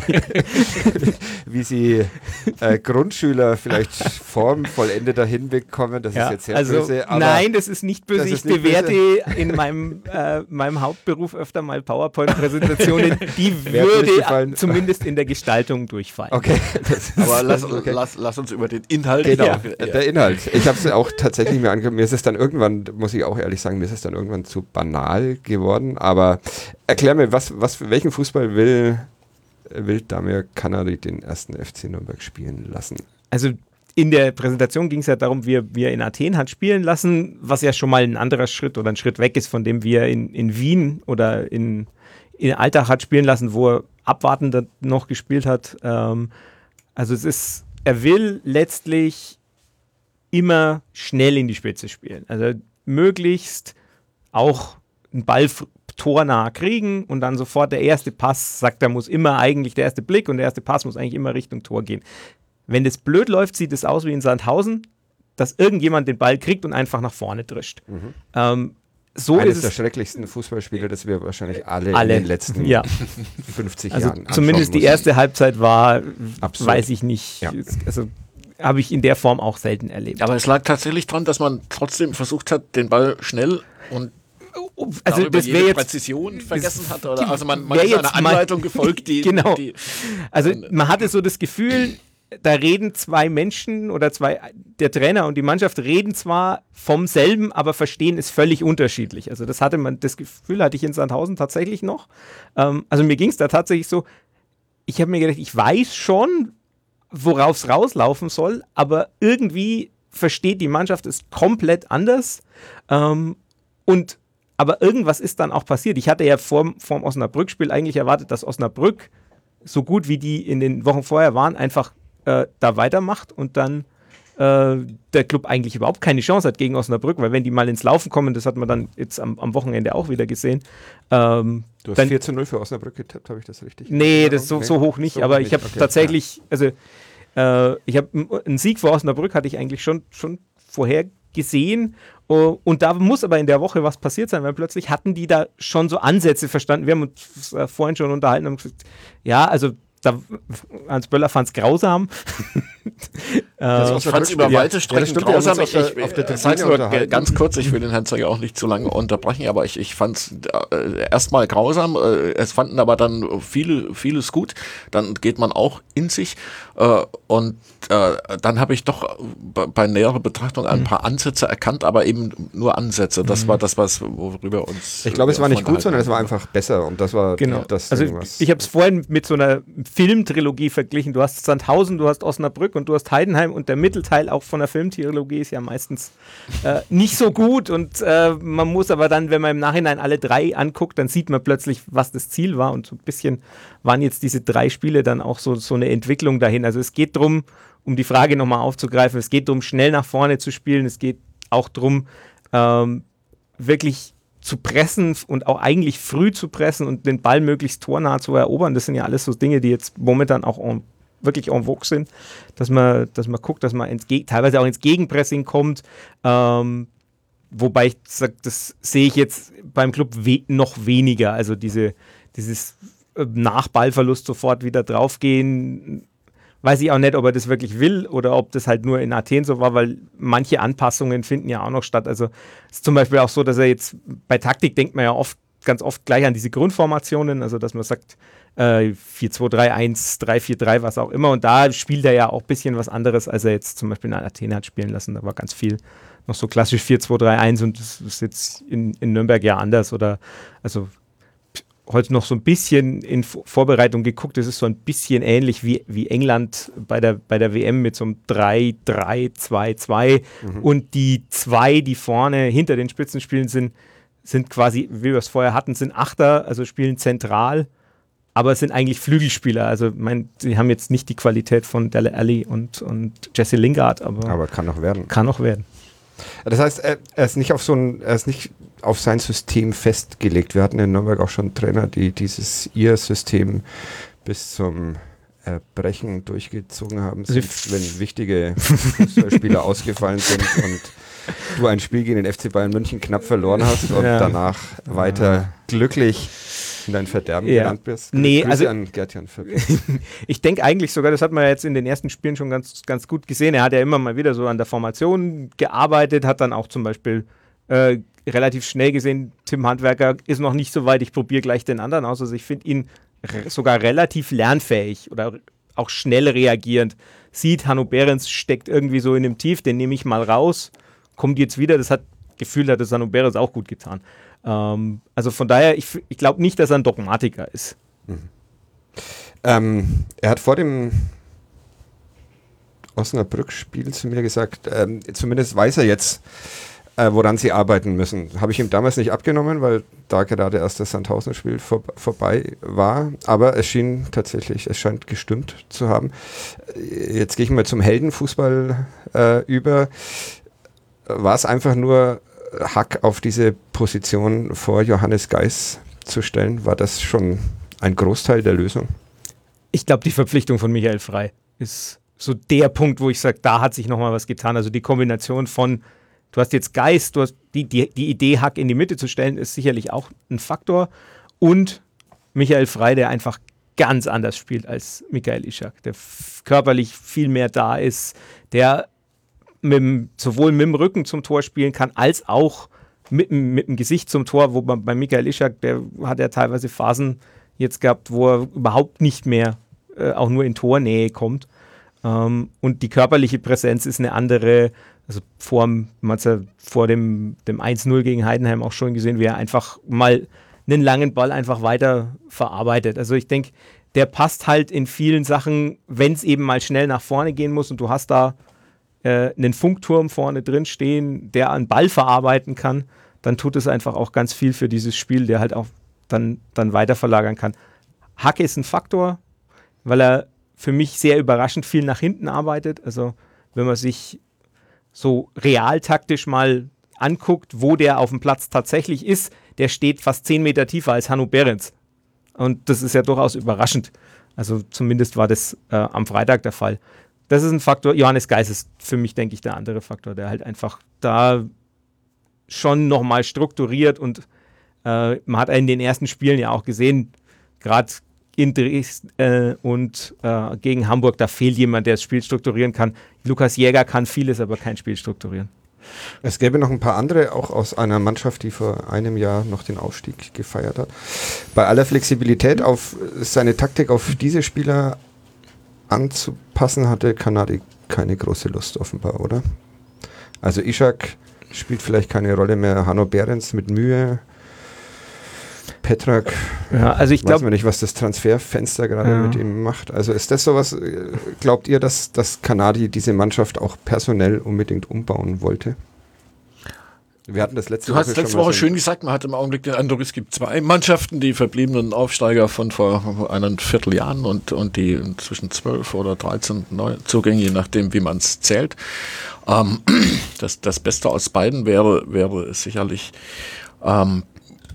wie sie äh, Grundschüler vielleicht formvollendeter hinbekommen. Das Ja, ist jetzt sehr also, böse. Aber nein, das ist nicht böse. das Ich ist nicht bewerte böse. in meinem, äh, meinem Hauptberuf öfter mal PowerPoint-Präsentationen, die Wäre würde durchgefallen. zumindest in der Gestaltung durchfallen. Okay. Das ist, Aber lass, okay. lass, lass uns über den Inhalt Genau, ja. der Inhalt. Ich habe es auch tatsächlich mir angeguckt. Mir ist es dann irgendwann, muss ich auch ehrlich sagen, mir ist es dann irgendwann zu banal geworden. Aber erklär mir, was, was, welchen Fußball will, will Damir Kanadi den ersten F C Nürnberg spielen lassen? Also in der Präsentation ging es ja darum, wie er, wie er in Athen hat spielen lassen, was ja schon mal ein anderer Schritt oder ein Schritt weg ist, von dem wie er in, in Wien oder in, in Alltag hat spielen lassen, wo er abwartend noch gespielt hat. Ähm, also es ist, er will letztlich immer schnell in die Spitze spielen. Also möglichst auch einen Ball f- tornah kriegen und dann sofort der erste Pass, sagt er, muss immer eigentlich der erste Blick und der erste Pass muss eigentlich immer Richtung Tor gehen. Wenn das blöd läuft, sieht es aus wie in Sandhausen, dass irgendjemand den Ball kriegt und einfach nach vorne drischt. Mhm. Ähm, so Eines ist der es schrecklichsten Fußballspiele, das wir wahrscheinlich alle, alle. in den letzten Ja. fünfzig Also Jahren zumindest die anschauen erste Halbzeit war, Absurd. weiß ich nicht, Ja. also habe ich in der Form auch selten erlebt. Aber es lag tatsächlich dran, dass man trotzdem versucht hat, den Ball schnell und Also darüber das jede wäre jetzt Präzision vergessen hat. Oder? Also man, man wär ist einer jetzt mal- Anleitung gefolgt, die... Genau. die Also man hatte so das Gefühl, da reden zwei Menschen oder zwei, der Trainer und die Mannschaft reden zwar vom selben, aber verstehen es völlig unterschiedlich. Also das hatte man, das Gefühl hatte ich in Sandhausen tatsächlich noch. Ähm, also mir ging es da tatsächlich so, ich habe mir gedacht, ich weiß schon, worauf es rauslaufen soll, aber irgendwie versteht die Mannschaft es komplett anders. Ähm, und aber irgendwas ist dann auch passiert. Ich hatte ja vor, vor dem Osnabrück-Spiel eigentlich erwartet, dass Osnabrück so gut wie die in den Wochen vorher waren, einfach äh, da weitermacht und dann äh, der Club eigentlich überhaupt keine Chance hat gegen Osnabrück, weil wenn die mal ins Laufen kommen, das hat man dann jetzt am, am Wochenende auch wieder gesehen. Ähm, Du hast dann, vier zu null für Osnabrück getippt, habe ich das richtig? nee, das so, so hoch nicht, so aber hoch ich habe Okay, tatsächlich, also äh, ich habe einen Sieg für Osnabrück hatte ich eigentlich schon, schon vorher gesehen. Uh, und da muss aber in der Woche was passiert sein, weil plötzlich hatten die da schon so Ansätze verstanden. Wir haben uns äh, vorhin schon unterhalten und gesagt, ja, also da, Hans Böller fand es grausam. äh, Ich fand es über Ja. weite Ja, Strecken das stimmt, wir haben grausam. uns Ich, auf ich, der- auf der ich, Tribüne sag's nur unterhalten. ganz kurz, ich will den Herrn Zeiger auch nicht zu lange unterbrechen, aber ich, ich fand es äh, erstmal grausam. Äh, es fanden aber dann viele, vieles gut. Dann geht man auch in sich. Äh, und äh, dann habe ich doch bei, bei näherer Betrachtung ein paar Ansätze erkannt, aber eben nur Ansätze. Das war das, was worüber uns. Ich glaube, es war nicht gut, sondern es war unterhalten einfach besser und das war Genau. das Also Ding, was- ich habe es vorhin mit so einer Filmtrilogie verglichen. Du hast Sandhausen, du hast Osnabrück und du hast Heidenheim und der Mittelteil auch von der Filmtrilogie ist ja meistens äh, nicht so gut und äh, man muss aber dann, wenn man im Nachhinein alle drei anguckt, dann sieht man plötzlich, was das Ziel war und so ein bisschen waren jetzt diese drei Spiele dann auch so, so eine Entwicklung dahin. Also es geht darum, um die Frage nochmal aufzugreifen, es geht darum, schnell nach vorne zu spielen, es geht auch darum, ähm, wirklich zu pressen und auch eigentlich früh zu pressen und den Ball möglichst tornah zu erobern, das sind ja alles so Dinge, die jetzt momentan auch en, wirklich en vogue sind, dass man, dass man guckt, dass man ins Ge- teilweise auch ins Gegenpressing kommt, ähm, wobei ich sage, das sehe ich jetzt beim Club we- noch weniger, also diese, dieses äh, nach Ballverlust sofort wieder draufgehen, weiß ich auch nicht, ob er das wirklich will oder ob das halt nur in Athen so war, weil manche Anpassungen finden ja auch noch statt. Also es ist zum Beispiel auch so, dass er jetzt bei Taktik denkt man ja oft, ganz oft gleich an diese Grundformationen, also dass man sagt äh, vier zwei drei eins, drei vier drei, was auch immer. Und da spielt er ja auch ein bisschen was anderes, als er jetzt zum Beispiel in Athen hat spielen lassen. Da war ganz viel noch so klassisch vier zwei drei eins und das ist jetzt in, in Nürnberg ja anders. Oder also heute noch so ein bisschen in Vorbereitung geguckt, das ist so ein bisschen ähnlich wie, wie England bei der, bei der W M mit so einem drei drei zwei zwei mhm. und die zwei, die vorne hinter den Spitzen spielen, sind, sind quasi, wie wir es vorher hatten, sind Achter, also spielen zentral, aber es sind eigentlich Flügelspieler, also ich meine, sie haben jetzt nicht die Qualität von Dele Alli und, und Jesse Lingard, aber, aber kann noch werden. Kann noch werden. Das heißt, er, er ist nicht auf so ein, er ist nicht auf sein System festgelegt. Wir hatten in Nürnberg auch schon Trainer, die dieses ihr System bis zum Erbrechen durchgezogen haben, selbst wenn wichtige Fußballspieler ausgefallen sind und du ein Spiel gegen den F C Bayern München knapp verloren hast und ja. danach weiter glücklich in dein Verderben ja. gelandet bist. Nee, Grüße also an Gerd-Jan ich denke eigentlich sogar, das hat man ja jetzt in den ersten Spielen schon ganz, ganz gut gesehen. Er hat ja immer mal wieder so an der Formation gearbeitet, hat dann auch zum Beispiel äh, relativ schnell gesehen, Tim Handwerker ist noch nicht so weit, ich probiere gleich den anderen aus. Also ich finde ihn r- sogar relativ lernfähig oder auch schnell reagierend. Sieht, Hanno Behrens steckt irgendwie so in dem Tief, den nehme ich mal raus, kommt jetzt wieder, das hat Gefühl, hat das Hanno Behrens auch gut getan. Ähm, also von daher, ich, ich glaube nicht, dass er ein Dogmatiker ist. Mhm. Ähm, er hat vor dem Osnabrück-Spiel zu mir gesagt, ähm, zumindest weiß er jetzt, äh, woran sie arbeiten müssen. Habe ich ihm damals nicht abgenommen, weil da gerade erst das Sandhausen-Spiel vor, vorbei war. Aber es schien tatsächlich, es scheint gestimmt zu haben. Jetzt gehe ich mal zum Heldenfußball äh, über. War es einfach nur Hack auf diese Position vor Johannes Geis zu stellen? War das schon ein Großteil der Lösung? Ich glaube, die Verpflichtung von Michael Frey ist so der Punkt, wo ich sage, da hat sich nochmal was getan. Also die Kombination von, du hast jetzt Geis, du hast die, die, die Idee, Hack in die Mitte zu stellen, ist sicherlich auch ein Faktor. Und Michael Frey, der einfach ganz anders spielt als Michael Ischak, der f- körperlich viel mehr da ist, der mit dem, sowohl mit dem Rücken zum Tor spielen kann, als auch mit, mit dem Gesicht zum Tor, wo man bei Michael Ischak, der hat ja teilweise Phasen jetzt gehabt, wo er überhaupt nicht mehr äh, auch nur in Tornähe kommt. Ähm, und die körperliche Präsenz ist eine andere. Also vor, man hat's ja vor dem, dem eins null gegen Heidenheim auch schon gesehen, wie er einfach mal einen langen Ball einfach weiter verarbeitet. Also ich denke, der passt halt in vielen Sachen, wenn es eben mal schnell nach vorne gehen muss und du hast da äh, einen Funkturm vorne drin stehen, der einen Ball verarbeiten kann, dann tut es einfach auch ganz viel für dieses Spiel, der halt auch dann, dann weiter verlagern kann. Hacke ist ein Faktor, weil er für mich sehr überraschend viel nach hinten arbeitet. Also wenn man sich so realtaktisch mal anguckt, wo der auf dem Platz tatsächlich ist, der steht fast zehn Meter tiefer als Hanno Behrens. Und das ist ja durchaus überraschend. Also zumindest war das äh, am Freitag der Fall. Das ist ein Faktor. Johannes Geis ist für mich, denke ich, der andere Faktor, der halt einfach da schon nochmal strukturiert und äh, man hat in den ersten Spielen ja auch gesehen, gerade in Dresden äh, und äh, gegen Hamburg, da fehlt jemand, der das Spiel strukturieren kann. Lukas Jäger kann vieles, aber kein Spiel strukturieren. Es gäbe noch ein paar andere, auch aus einer Mannschaft, die vor einem Jahr noch den Aufstieg gefeiert hat. Bei aller Flexibilität auf seine Taktik auf diese Spieler anzupassen, hatte Kanadi keine große Lust offenbar, oder? Also Ischak spielt vielleicht keine Rolle mehr, Hanno Behrens mit Mühe, Petrak, ja, also ich weiß man nicht, was das Transferfenster gerade ja. mit ihm macht. Also ist das sowas, glaubt ihr, dass, dass Kanadi diese Mannschaft auch personell unbedingt umbauen wollte? Wir hatten das letzte Du hast letzte Woche schön gesagt, man hat im Augenblick den Eindruck, es gibt zwei Mannschaften, die verbliebenen Aufsteiger von vor einem Vierteljahren und, und die inzwischen zwölf oder dreizehn Neuzugänge, je nachdem, wie man es zählt. Ähm, das, das Beste aus beiden wäre, wäre sicherlich ähm,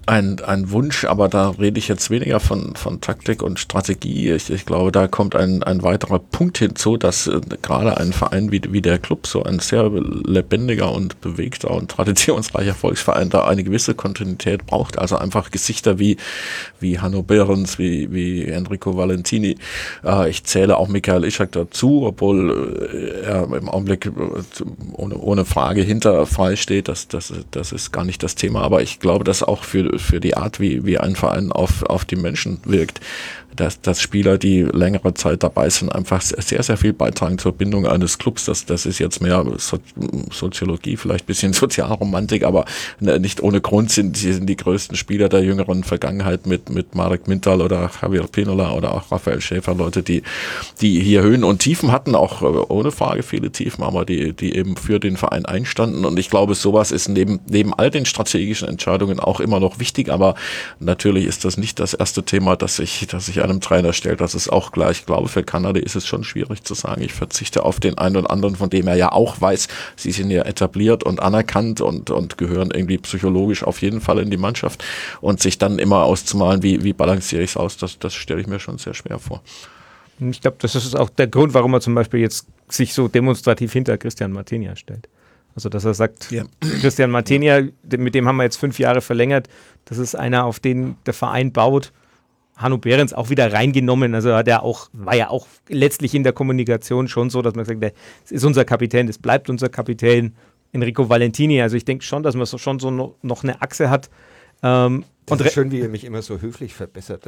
ein, ein Wunsch, aber da rede ich jetzt weniger von, von Taktik und Strategie. Ich, ich glaube, da kommt ein, ein weiterer Punkt hinzu, dass äh, gerade ein Verein wie, wie der Club, so ein sehr lebendiger und bewegter und traditionsreicher Volksverein, da eine gewisse Kontinuität braucht. Also einfach Gesichter wie, wie Hanno Behrens, wie, wie Enrico Valentini. Äh, ich zähle auch Michael Ischak dazu, obwohl äh, er im Augenblick äh, ohne, ohne Frage hinter frei steht. Das, das, das ist gar nicht das Thema, aber ich glaube, dass auch für für die Art, wie, wie ein Verein auf, auf die Menschen wirkt, dass, dass Spieler, die längere Zeit dabei sind, einfach sehr, sehr viel beitragen zur Bindung eines Clubs. Das, das ist jetzt mehr so Soziologie, vielleicht ein bisschen Sozialromantik, aber nicht ohne Grund sind sie sind die größten Spieler der jüngeren Vergangenheit mit, mit Marek Mintal oder Javier Pinola oder auch Raphael Schäfer, Leute, die, die hier Höhen und Tiefen hatten, auch ohne Frage viele Tiefen, aber die, die eben für den Verein einstanden. Und ich glaube, sowas ist neben, neben all den strategischen Entscheidungen auch immer noch wichtig, aber natürlich ist das nicht das erste Thema, das sich, das sich einem Trainer stellt. Das ist auch klar. Ich glaube, für Kanada ist es schon schwierig zu sagen, ich verzichte auf den einen oder anderen, von dem er ja auch weiß, sie sind ja etabliert und anerkannt und, und gehören irgendwie psychologisch auf jeden Fall in die Mannschaft, und sich dann immer auszumalen, wie, wie balanciere ich es aus, das, das stelle ich mir schon sehr schwer vor. Ich glaube, das ist auch der Grund, warum er zum Beispiel jetzt sich so demonstrativ hinter Christian Martinia stellt. Also, dass er sagt, ja. Christian Martinia, mit dem haben wir jetzt fünf Jahre verlängert, das ist einer, auf den der Verein baut. Hanno Behrens auch wieder reingenommen, also hat er auch, war ja auch letztlich in der Kommunikation schon so, dass man sagt, es ist unser Kapitän, es bleibt unser Kapitän, Enrico Valentini. Also ich denke schon, dass man so schon so noch, noch eine Achse hat. Ähm, das und ist schön, wie ihr mich immer so höflich verbessert.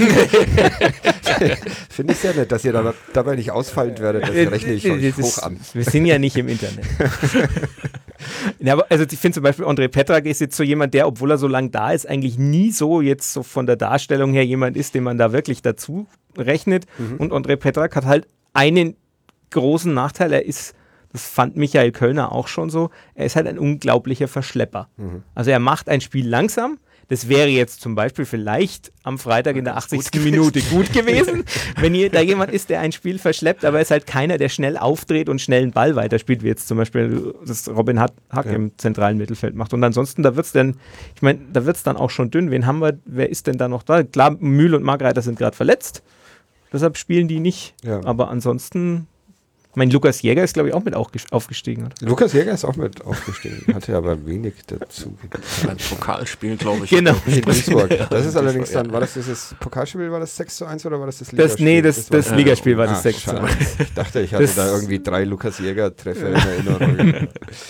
Finde ich sehr nett, dass ihr da, dabei nicht ausfallend werdet. Das rechne ich euch hoch an. Wir sind ja nicht im Internet. Ja, aber also ich finde zum Beispiel, Ondrej Petrak ist jetzt so jemand, der, obwohl er so lange da ist, eigentlich nie so jetzt so von der Darstellung her jemand ist, den man da wirklich dazu rechnet. Mhm. Und Ondrej Petrak hat halt einen großen Nachteil. Er ist, das fand Michael Kölner auch schon so, er ist halt ein unglaublicher Verschlepper. Mhm. Also er macht ein Spiel langsam. Das wäre jetzt zum Beispiel vielleicht am Freitag in der achtzigsten Minute gut gewesen, wenn hier da jemand ist, der ein Spiel verschleppt, aber er ist halt keiner, der schnell aufdreht und schnell einen Ball weiterspielt, wie jetzt zum Beispiel das Robin Hack ja. im zentralen Mittelfeld macht. Und ansonsten, da wird es dann, ich meine, da wird es dann auch schon dünn. Wen haben wir, wer ist denn da noch da? Klar, Mühl und Margreiter sind gerade verletzt, deshalb spielen die nicht. Ja. Aber ansonsten... Ich meine, Lukas Jäger ist, glaube ich, auch mit aufgestiegen. Oder? Lukas Jäger ist auch mit aufgestiegen, hatte aber wenig dazu. Ein Pokalspiel, glaube ich. Genau. In Duisburg. Das ist allerdings dann, war das dieses Pokalspiel, war das sechs zu eins oder war das das Ligaspiel? Das, nee, das, das, das Ligaspiel war das ah, sechs zu eins. Ich dachte, ich hatte das da irgendwie drei Lukas Jäger-Treffer in Erinnerung.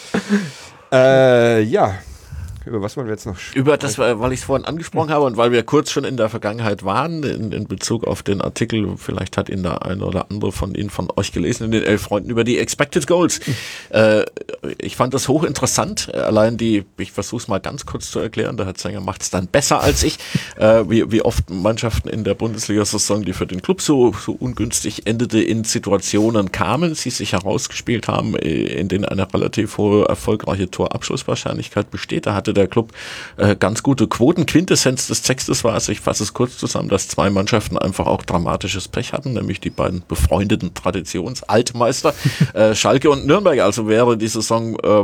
äh, ja. Über was wollen wir jetzt noch sprechen? Über das, weil ich es vorhin angesprochen habe und weil wir kurz schon in der Vergangenheit waren, in, in Bezug auf den Artikel, vielleicht hat ihn da eine oder andere von Ihnen, von euch gelesen, in den Elf Freunden über die Expected Goals. äh, ich fand das hochinteressant, allein die, ich versuche es mal ganz kurz zu erklären, der Herr Zenger macht es dann besser als ich, äh, wie, wie oft Mannschaften in der Bundesliga-Saison, die für den Club so, so ungünstig endete, in Situationen kamen, sie sich herausgespielt haben, in denen eine relativ hohe erfolgreiche Torabschlusswahrscheinlichkeit besteht. Da hatte der Club äh, ganz gute Quoten. Quintessenz des Textes war, also ich fasse es kurz zusammen, dass zwei Mannschaften einfach auch dramatisches Pech hatten, nämlich die beiden befreundeten Traditions-Altmeister äh, Schalke und Nürnberg. Also wäre die Saison äh,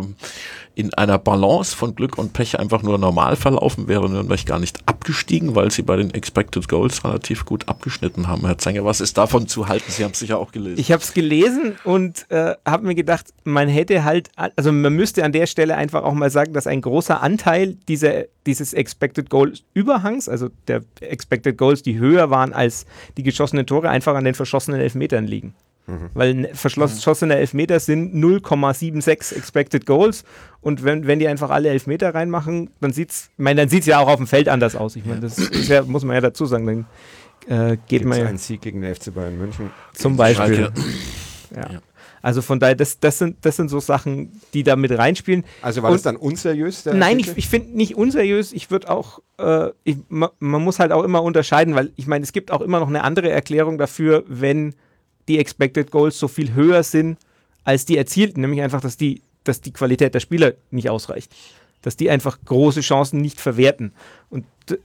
in einer Balance von Glück und Pech einfach nur normal verlaufen, wäre Nürnberg gar nicht abgestiegen, weil sie bei den Expected Goals relativ gut abgeschnitten haben. Herr Zenger, was ist davon zu halten? Sie haben es sicher auch gelesen. Ich habe es gelesen und äh, habe mir gedacht, man hätte halt, also man müsste an der Stelle einfach auch mal sagen, dass ein großer Anteil dieser, dieses Expected Goals Überhangs, also der Expected Goals, die höher waren als die geschossenen Tore, einfach an den verschossenen Elfmetern liegen. Mhm. Weil verschossene Elfmeter sind null Komma sechsundsiebzig Expected Goals und wenn, wenn die einfach alle Elfmeter reinmachen, dann sieht es, ich meine, dann sieht es ja auch auf dem Feld anders aus. Ich meine, das ist ja, muss man ja dazu sagen, dann äh, geht Gibt's man ja... einen Sieg gegen den F C Bayern München. Zum Beispiel. Ja. Ja. Also von daher, das, das, sind, das sind so Sachen, die da mit reinspielen. Also war und, das dann unseriös? Der nein, Artikel? ich, ich finde nicht unseriös. Ich würde auch, äh, ich, man, man muss halt auch immer unterscheiden, weil ich meine, es gibt auch immer noch eine andere Erklärung dafür, wenn die Expected Goals so viel höher sind als die erzielten, nämlich einfach, dass die, dass die Qualität der Spieler nicht ausreicht. Dass die einfach große Chancen nicht verwerten. Und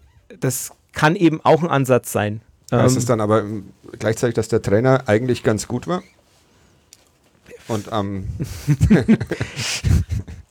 das kann eben auch ein Ansatz sein. Heißt ähm, es dann aber gleichzeitig, dass der Trainer eigentlich ganz gut war? Und am... Ähm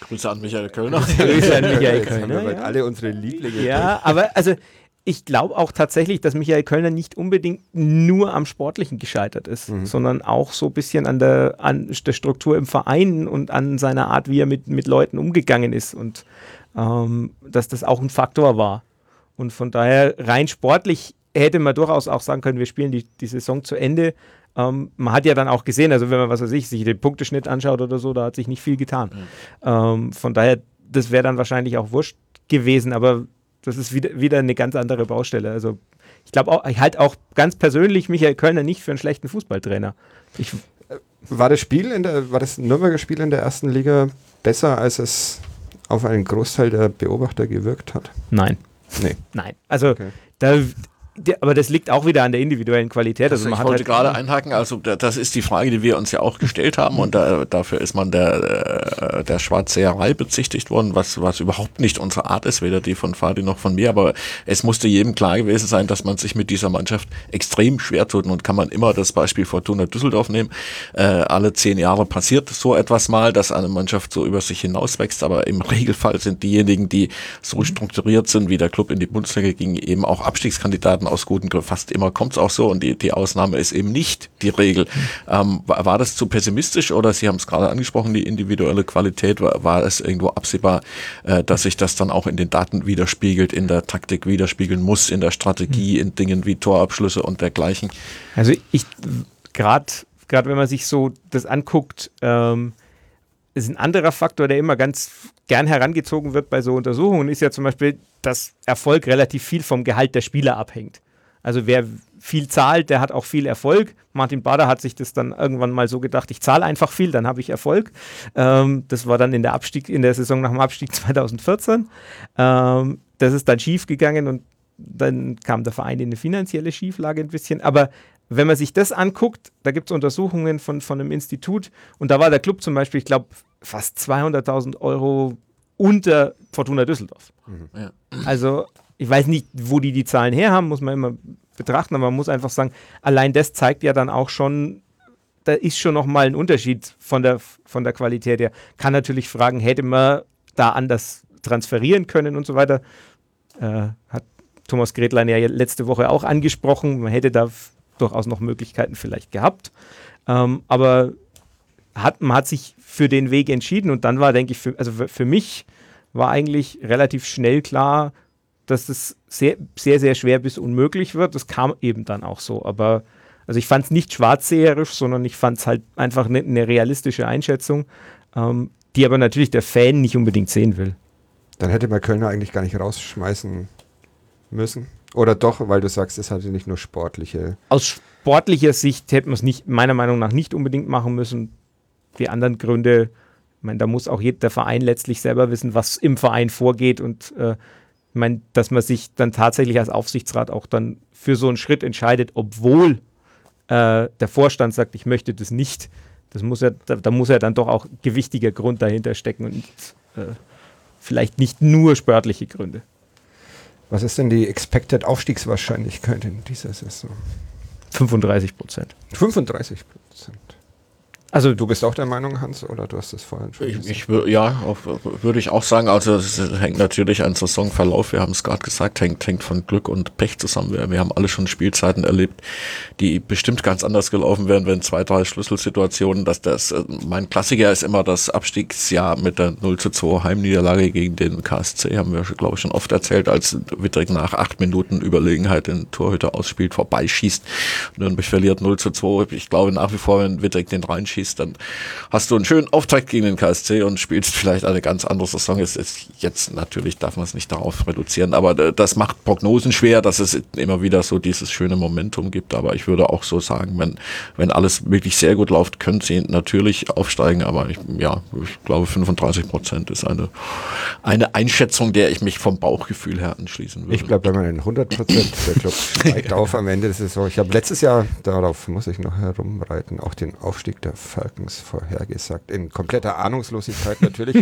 Grüße an Michael Kölner. Grüße an Michael Jetzt haben wir Kölner. bald Ja. alle unsere Lieblinge. Ja, aber also ich glaube auch tatsächlich, dass Michael Kölner nicht unbedingt nur am Sportlichen gescheitert ist, Mhm. sondern auch so ein bisschen an der, an der Struktur im Verein und an seiner Art, wie er mit, mit Leuten umgegangen ist und ähm, dass das auch ein Faktor war. Und von daher rein sportlich hätte man durchaus auch sagen können, wir spielen die, die Saison zu Ende. Ähm, man hat ja dann auch gesehen, also wenn man, was weiß ich, sich den Punkteschnitt anschaut oder so, da hat sich nicht viel getan. Mhm. Ähm, von daher, das wäre dann wahrscheinlich auch wurscht gewesen, aber das ist wieder, wieder eine ganz andere Baustelle. Also ich glaube auch, ich halte auch ganz persönlich Michael Kölner nicht für einen schlechten Fußballtrainer. Ich, War das Spiel in der, war das Nürnberger Spiel in der ersten Liga besser, als es auf einen Großteil der Beobachter gewirkt hat? nein, Nee. nein. Also Okay. da, der, aber das liegt auch wieder an der individuellen Qualität. Also Also man ich hat wollte halt, gerade einhaken, also da- das ist die Frage, die wir uns ja auch gestellt haben und da, dafür ist man der, äh, der Schwarzseherei bezichtigt worden, was, was überhaupt nicht unsere Art ist, weder die von Fadi noch von mir, aber es musste jedem klar gewesen sein, dass man sich mit dieser Mannschaft extrem schwer tut und kann man immer das Beispiel Fortuna Düsseldorf nehmen. Äh, alle zehn Jahre passiert so etwas mal, dass eine Mannschaft so über sich hinauswächst, aber im Regelfall sind diejenigen, die so strukturiert sind, wie der Club in die Bundesliga ging, eben auch Abstiegskandidaten aus guten Gründen. Fast immer kommt es auch so und die, die Ausnahme ist eben nicht die Regel. Ähm, war, war das zu pessimistisch oder Sie haben es gerade angesprochen, die individuelle Qualität, war, war es irgendwo absehbar, äh, dass sich das dann auch in den Daten widerspiegelt, in der Taktik widerspiegeln muss, in der Strategie, in Dingen wie Torabschlüsse und dergleichen? also ich, gerade gerade wenn man sich so das anguckt, ähm, ist ein anderer Faktor, der immer ganz gern herangezogen wird bei so Untersuchungen, ist ja zum Beispiel, dass Erfolg relativ viel vom Gehalt der Spieler abhängt. Also wer viel zahlt, der hat auch viel Erfolg. Martin Bader hat sich das dann irgendwann mal so gedacht, ich zahle einfach viel, dann habe ich Erfolg. Ähm, das war dann in der Abstieg, in der Saison nach dem Abstieg zwanzig vierzehn. Ähm, das ist dann schief gegangen und dann kam der Verein in eine finanzielle Schieflage ein bisschen. Aber wenn man sich das anguckt, da gibt es Untersuchungen von, von einem Institut und da war der Club zum Beispiel, ich glaube, fast zweihunderttausend Euro unter Fortuna Düsseldorf. Ja. Also ich weiß nicht, wo die die Zahlen her haben, muss man immer betrachten, aber man muss einfach sagen, allein das zeigt ja dann auch schon, da ist schon nochmal ein Unterschied von der, von der Qualität her. Kann natürlich fragen, hätte man da anders transferieren können und so weiter. Äh, hat Thomas Gretlein ja letzte Woche auch angesprochen, man hätte da f- durchaus noch Möglichkeiten vielleicht gehabt. Ähm, aber hat, man hat sich für den Weg entschieden und dann war, denke ich, für, also für, für mich war eigentlich relativ schnell klar, dass es sehr, sehr, sehr schwer bis unmöglich wird. Das kam eben dann auch so. Aber also ich fand es nicht schwarzseherisch, sondern ich fand es halt einfach eine ne realistische Einschätzung, ähm, die aber natürlich der Fan nicht unbedingt sehen will. Dann hätte man Kölner eigentlich gar nicht rausschmeißen müssen. Oder doch, weil du sagst, es hatte nicht nur sportliche. Aus sportlicher Sicht hätte man es nicht, meiner Meinung nach nicht unbedingt machen müssen. Die anderen Gründe, ich meine, da muss auch jeder, der Verein letztlich selber wissen, was im Verein vorgeht und äh, ich meine, dass man sich dann tatsächlich als Aufsichtsrat auch dann für so einen Schritt entscheidet, obwohl äh, der Vorstand sagt, ich möchte das nicht. Das muss ja, da, da muss ja dann doch auch gewichtiger Grund dahinter stecken und äh, vielleicht nicht nur sportliche Gründe. Was ist denn die Expected Aufstiegswahrscheinlichkeit in dieser Saison? fünfunddreißig Prozent. fünfunddreißig Prozent. Also Du bist auch der Meinung, Hans, oder du hast es vorhin schon Ich, gesagt? ich wür- ja, auf- würde ich auch sagen, also es hängt natürlich an Saisonverlauf, wir haben es gerade gesagt, hängt, hängt von Glück und Pech zusammen. Wir, wir haben alle schon Spielzeiten erlebt, die bestimmt ganz anders gelaufen wären, wenn zwei, drei Schlüsselsituationen, dass das, äh, mein Klassiker ist immer das Abstiegsjahr mit der null zu zwei Heimniederlage gegen den K S C, haben wir, glaube ich, schon oft erzählt, als Wittrich nach acht Minuten Überlegenheit den Torhüter ausspielt, vorbeischießt, Nürnberg verliert null zu zwei. Ich glaube nach wie vor, wenn Wittrich den reinschießt, dann hast du einen schönen Auftakt gegen den K S C und spielst vielleicht eine ganz andere Saison. Es ist jetzt natürlich, darf man es nicht darauf reduzieren, aber das macht Prognosen schwer, dass es immer wieder so dieses schöne Momentum gibt. Aber ich würde auch so sagen, wenn, wenn alles wirklich sehr gut läuft, können sie natürlich aufsteigen. Aber ich, ja, ich glaube, fünfunddreißig Prozent ist eine, eine Einschätzung, der ich mich vom Bauchgefühl her anschließen würde. Ich bleibe bei meinen hundert Prozent. Der Club steigt auf am Ende der Saison. Ich habe letztes Jahr, darauf muss ich noch herumreiten, auch den Aufstieg der Falcons vorhergesagt. In kompletter Ahnungslosigkeit natürlich.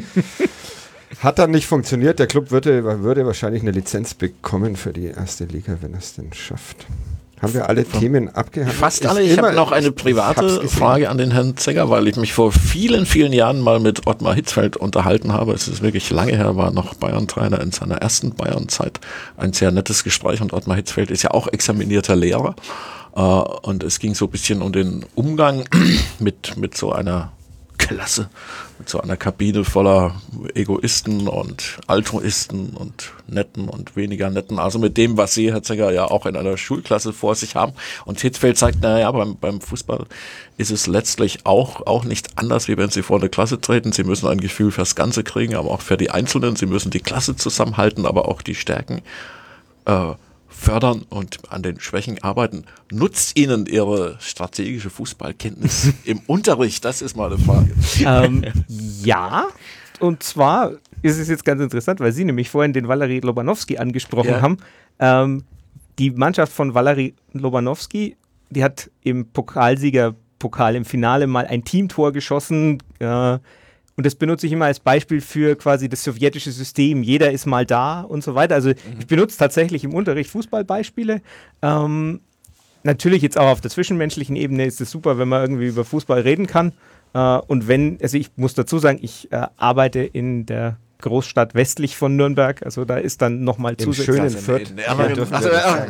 Hat dann nicht funktioniert. Der Club würde, würde wahrscheinlich eine Lizenz bekommen für die erste Liga, wenn er es denn schafft. Haben wir alle Themen abgehandelt? Fast alle. Ich habe noch eine private Frage an den Herrn Zegger, weil ich mich vor vielen, vielen Jahren mal mit Ottmar Hitzfeld unterhalten habe. Es ist wirklich lange her, war noch Bayern-Trainer in seiner ersten Bayern-Zeit. Ein sehr nettes Gespräch und Ottmar Hitzfeld ist ja auch examinierter Lehrer. Und es ging so ein bisschen um den Umgang mit, mit so einer Klasse, mit so einer Kabine voller Egoisten und Altruisten und Netten und weniger Netten, also mit dem, was Sie, Herr Zegger, ja auch in einer Schulklasse vor sich haben. Und Hitzfeld sagt, naja, beim, beim Fußball ist es letztlich auch, auch nicht anders, wie wenn Sie vor eine Klasse treten. Sie müssen ein Gefühl fürs Ganze kriegen, aber auch für die Einzelnen. Sie müssen die Klasse zusammenhalten, aber auch die Stärken äh, fördern und an den Schwächen arbeiten. Nutzt Ihnen Ihre strategische Fußballkenntnis im Unterricht? Das ist mal eine Frage. Ähm, ja, und zwar ist es jetzt ganz interessant, weil Sie nämlich vorhin den Valery Lobanowski angesprochen Ja. haben. Ähm, die Mannschaft von Valery Lobanowski, die hat im Pokalsiegerpokal im Finale mal ein Teamtor geschossen, äh, und das benutze ich immer als Beispiel für quasi das sowjetische System. Jeder ist mal da und so weiter. Also mhm. ich benutze tatsächlich im Unterricht Fußballbeispiele. Ähm, natürlich jetzt auch auf der zwischenmenschlichen Ebene ist es super, wenn man irgendwie über Fußball reden kann. Äh, und wenn, also ich muss dazu sagen, ich äh, arbeite in der Großstadt westlich von Nürnberg, also da ist dann nochmal zusätzlich... schönen Fürth. Ja, dürfen wir sagen.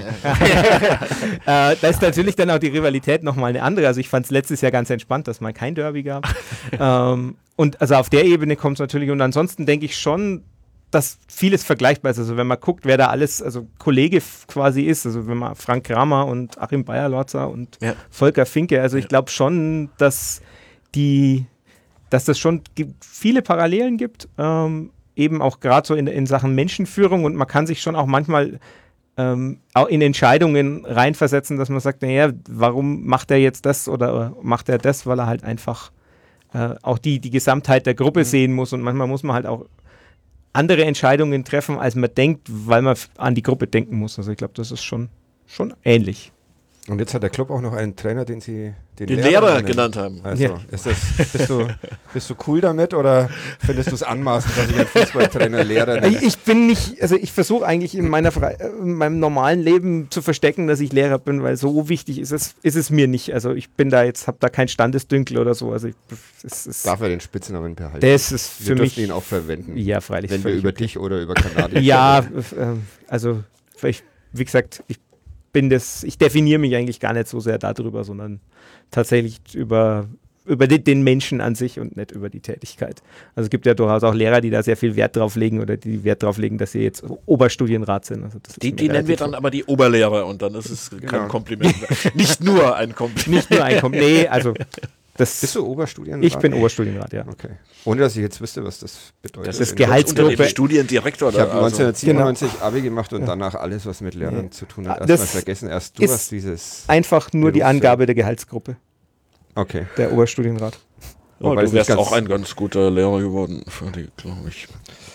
äh, da ist natürlich dann auch die Rivalität nochmal eine andere. Also ich fand es letztes Jahr ganz entspannt, dass mal kein Derby gab. ähm, und also auf der Ebene kommt es natürlich. Und ansonsten denke ich schon, dass vieles vergleichbar ist. Also wenn man guckt, wer da alles, also Kollege f- quasi ist, also wenn man Frank Kramer und Achim Beyer-Lorzer und Ja. Volker Finke, also ich glaube schon, dass die, dass das schon g- viele Parallelen gibt, ähm, eben auch gerade so in, in Sachen Menschenführung, und man kann sich schon auch manchmal ähm, auch in Entscheidungen reinversetzen, dass man sagt, naja, warum macht er jetzt das oder macht er das, weil er halt einfach äh, auch die, die Gesamtheit der Gruppe mhm. sehen muss, und manchmal muss man halt auch andere Entscheidungen treffen, als man denkt, weil man f- an die Gruppe denken muss. Also ich glaube, das ist schon, schon ähnlich. Und jetzt hat der Club auch noch einen Trainer, den Sie den, Den Lehrer, Lehrer nennen. genannt haben. Also, Ja. ist das, bist, du, bist du cool damit oder findest du es anmaßend, dass ich einen Fußballtrainer Lehrer nenne? Ich, ich bin nicht, also ich versuche eigentlich in, meiner Fre- äh, in meinem normalen Leben zu verstecken, dass ich Lehrer bin, weil so wichtig ist es, ist es mir nicht. Also ich bin da jetzt, habe da kein Standesdünkel oder so. Also ich, es ist, Darf er den Spitznamen behalten? das ist wir für dürfen mich, ihn auch verwenden, ja, freilich. wenn wir völlig über okay. dich oder über Kanadier Ja, reden. f- äh, also ich, wie gesagt, ich bin das, ich definiere mich eigentlich gar nicht so sehr darüber, sondern tatsächlich über, über den, den Menschen an sich und nicht über die Tätigkeit. Also es gibt ja durchaus auch Lehrer, die da sehr viel Wert drauf legen oder die Wert drauf legen, dass sie jetzt Oberstudienrat sind. Also das ist Die, mir die nennen wir relativ- dann aber die Oberlehrer und dann ist es kein Genau. Kompliment mehr. Nicht nur ein Kompliment. Nicht nur ein Kom- nee, also das, Bist du Oberstudienrat? ich bin Oberstudienrat, ja. Okay. Ohne, dass ich jetzt wüsste, was das bedeutet. Das ist In Gehalts- Deutschland. Unter dem Studiendirektor. Ich habe da, also. neunzehnhundertsiebenundneunzig Abi gemacht und danach alles, was mit Lehrern Ja. zu tun hat, Das erstmal vergessen. Erst du ist hast dieses... Einfach nur die Berufsfeld. Angabe der Gehaltsgruppe, Okay. der Oberstudienrat. Oh, Wobei du es wärst nicht ganz- auch ein ganz guter Lehrer geworden, für die, glaube ich.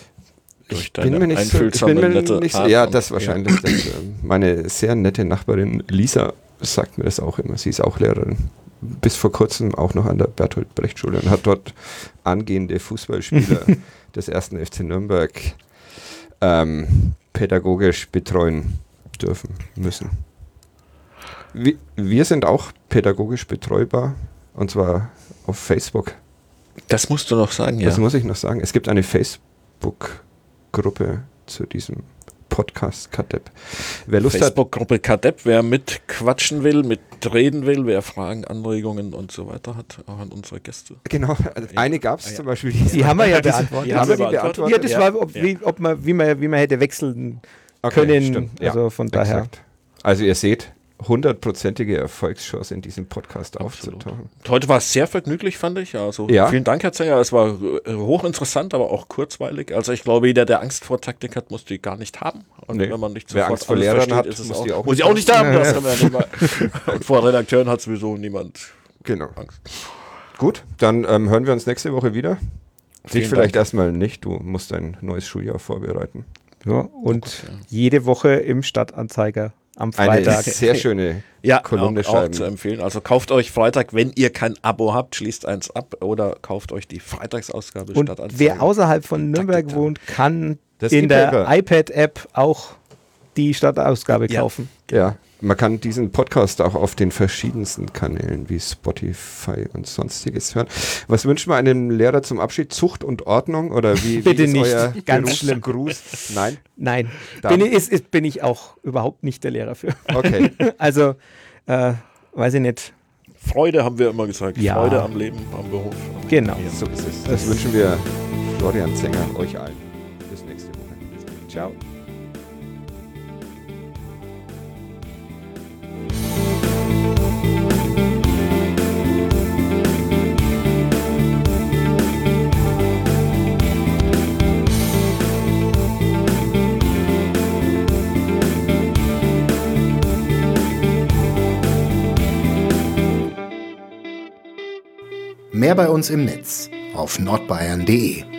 Durch Ich bin mir nicht so, ich einfühlsame, bin mir nette nicht so, Art ja, und- das wahrscheinlich. Das, äh, meine sehr nette Nachbarin Lisa sagt mir das auch immer. Sie ist auch Lehrerin. Bis vor kurzem auch noch an der Bertolt-Brecht-Schule und hat dort angehende Fußballspieler des ersten F C Nürnberg ähm, pädagogisch betreuen dürfen müssen. Wir, wir sind auch pädagogisch betreubar, und zwar auf Facebook. Das musst du noch sagen, ja. Das muss ich noch sagen. Es gibt eine Facebook-Gruppe zu diesem Podcast K D E P. Wer Lust hat, Facebook-Gruppe K D E P, wer mitquatschen will, mitreden will, wer Fragen, Anregungen und so weiter hat, auch an unsere Gäste. genau, eine gab es Ah, ja. zum Beispiel. Die haben wir ja beantwortet. Die haben wir die beantwortet. beantwortet? Ja, das Ja. war, ob, Ja. wie, ob man, wie, man, wie man hätte wechseln Okay, können. stimmt. Ja, Also von daher. exakt. Also ihr seht, hundertprozentige Erfolgschance in diesem Podcast Absolut. aufzutauchen. Heute war es sehr vergnüglich, fand ich. Also Ja. vielen Dank, Herr Zenger. Es war äh, hochinteressant, aber auch kurzweilig. Also ich glaube, jeder, der Angst vor Taktik hat, muss die gar nicht haben. Und Nee. wenn man nicht Wer sofort Angst vor alles Lehrern versteht, hat, ist es muss auch, die auch muss nicht ich auch nicht haben. haben. Das haben wir ja nicht mal. Und vor Redakteuren hat sowieso niemand Genau. Angst. Gut, dann ähm, hören wir uns nächste Woche wieder. Dich Vielen vielleicht Dank. erstmal nicht, du musst ein neues Schuljahr vorbereiten. Ja, und gut, ja. jede Woche im Stadtanzeiger am Eine Freitag. sehr schöne Ja, Kolumne auch, auch schreiben. zu empfehlen. Also kauft euch Freitag, wenn ihr kein Abo habt, schließt eins ab oder kauft euch die Freitagsausgabe Und Stadtanzeiger. wer außerhalb von Die Nürnberg Taktik wohnt, kann Das in der E-Paper. iPad-App auch die Stadtausgabe Ja. kaufen. Ja, man kann diesen Podcast auch auf den verschiedensten Kanälen wie Spotify und sonstiges hören. Was wünscht man einem Lehrer zum Abschied? Zucht und Ordnung? Oder wie, wie Bitte ist nicht. euer Ganz Gruß, schlimm. Gruß? Nein? Nein, Dann- bin ich, ist, ist, bin ich auch überhaupt nicht der Lehrer für. Okay. Also, äh, weiß ich nicht. Freude haben wir immer gesagt. Ja. Freude am Leben, am Beruf. Genau. So ist es. Das wünschen wir Florian Zenger, euch allen. Bis nächste Woche. Ciao. Mehr bei uns im Netz auf nordbayern punkt de.